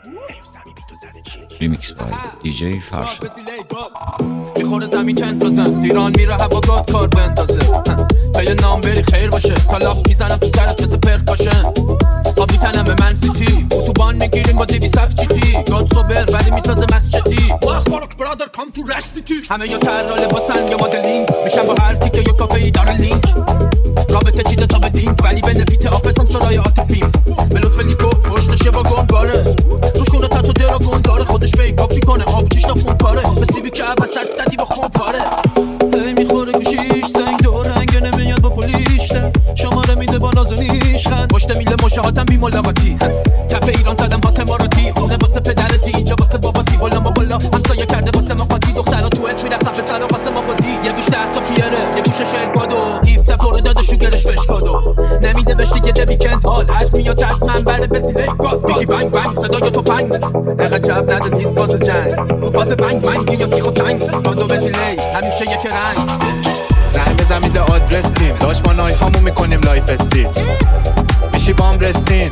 ریمیکس بای دیجی فرشاد. میخوره زمین چند تازم ایران میره هوا گاد کار بندازه پی نام بری خیر باشه تا لاخ میزنم تو سرت مثل پرک باشن آب میتنم به من سیتی اتوبان میگیریم با 200 چیتی گاد صبر ولی میسازه مسجدی و اخبارک برادر کام تو رش سیتی همه یا ترا لباسن یا مدلینگ میشن با هر تیکه یا کافه ای داره لینک رابطه چیده تا به دینگ ولی به نفیت آفسم سرای آتفیم به لطف لیکو پشت نشه با گنباره روشونه تا تو دراگون داره خودش ویکاپ میکنه آبجیش نفون پاره مثل بی که عبست دادی با خون پاره هی میخوره گوشیش سنگ دور رنگ نمیاد با پولیشته شماره میده با نازونیش خند مشت میله مشاهاتم بی ملاقاتی تپ ایران زدم هات اماراتی خونه واسه پدرتی اینجا واسه باباتی بالا ما بالا همسایه کرده واسه ما قاطی دخترها تو ات میرفتن پسرها واسه ما بادی یه گوش ده تا پیره یه گوش شیرپادو گیفت پره داده شوگرش فشکادو نمیده بهش دیگه دویکند حال از میاد از منبر بسیله میگی بنگ بنگ صدای تفنگ انقدر جو نده نیست واسه جنگ رو فاز بنگ بنگ یا سیخ و سنگ باندو بسیله همیشه یک رنگ زنگ بزن میده آدرس تیم داشت ما نایفامو میکنیم لایف استیل میشی بام رستین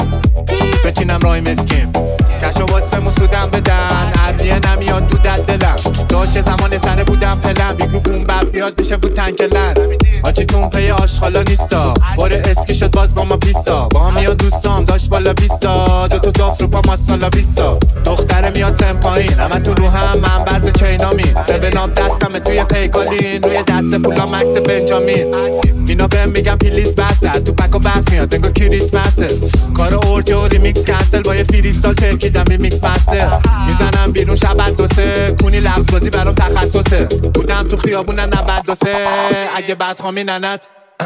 بچینم رای مسکیم کشو واسه مسودم بدن عرضیه نمیاد تو دلم داشت زمان سره بودم پلم بیگرو بوم بب بیاد بشه فوت تنکلن آچی تون پی آشخالا نیستا پر اسکی شد باز با ما پیستا با هم میاد دوستام داشت بالا بیستا دوتو داف رو پا ماسالا بیستا دختره میاد تم پایین همه تو رو هم من بعض چینامین سوناب دستمه توی پیکالین روی دست پولا مکس بنجامین اینا بهم میگم پلیس بسه تو پک و بس میاد انگار کریسمسه کار اورج و ریمیکس کنسل با یه فریستال ترکیدم به میکس مستر میزنم بیرون شبت دوسه کونی لفظ بازی برام تخصصه بودم تو خیابونم 92 اگه بدخوامی ننت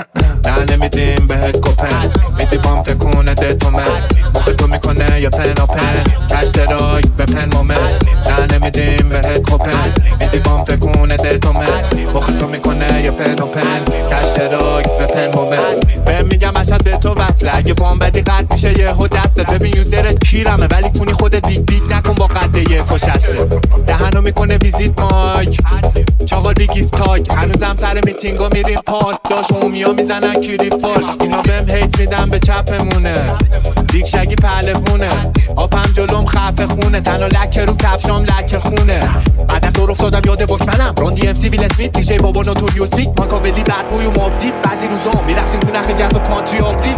نه نمیدیم بهت کپن میدی بام تکونه دتومن مخه تو میکنه یا پن و پن کش دراگ به پن مومن نه نمیدیم بهت کپن میدی بام تکونه دتومن مخه تو میکنه یا پن و پن کش دراگ به پن مومن بهم میگم اشد به تو وصله اگه بام بدی قد میشه یه هو دستت ببین یوزرت کیرمه ولی کنی خودت بیگ بیگ نکن با قد یه خوشسته دهنو میکنه ویزیت مایک چاقال بیگیز تاگ هنوزم سر میتینگا میریم پارک داش اومیا میزنن کیریت فال اینا بهم هیت میدن به چپمونه دیگ شگی پهلوونه آپم جلوم خفه خونه تنها لکه رو کفشام لکه خونه بعد از دور افتادم یاد وکمنم راندی ام سی ویل اسمیت دیجی بابا نوتوریوس میک ماکاولی بد بوی و مابدی بعضی روزا میرفتیم تو نخ جاز و کانتری آفریل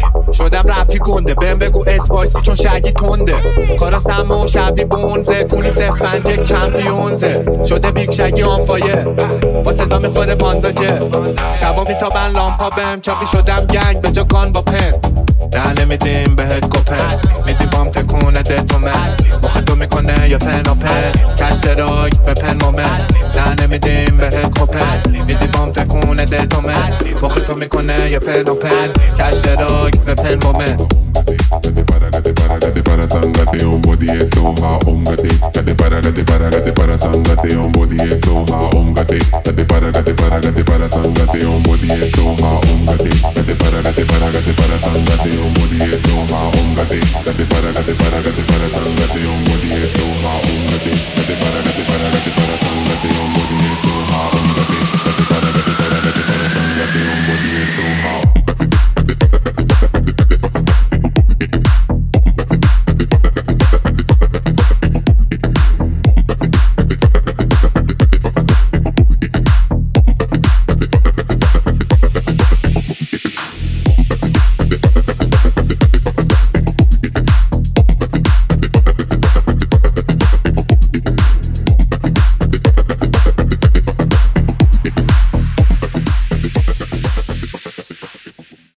شدم رپی گنده بهم بگو اسپایسی چون شگی تنده کارا سمو شبی بونزه کونی سفنج کمپیونزه شده بیگ شگی آن فایر با صدا میخوره بانداجه شبا میتابن لامپا بهم چاقی شدم گنگ به جا گان با پن نه نمیدیم بهت کپن میدی بام تکونه دتومن مخه تو میکنه یا پن و پن کش دراگ به پن مومن نه نمیدیم بهت کپن میدی بام تکونه دتومن مخه تو میکنه یا پن و پن کش دراگ به پن مومن Gate para sangate on body so ha on gate gate para sangate on body so ha on gate gate para sangate on body so ha on gate gate para sangate on body so ha on gate gate para sangate on body so ha on gate gate para sangate on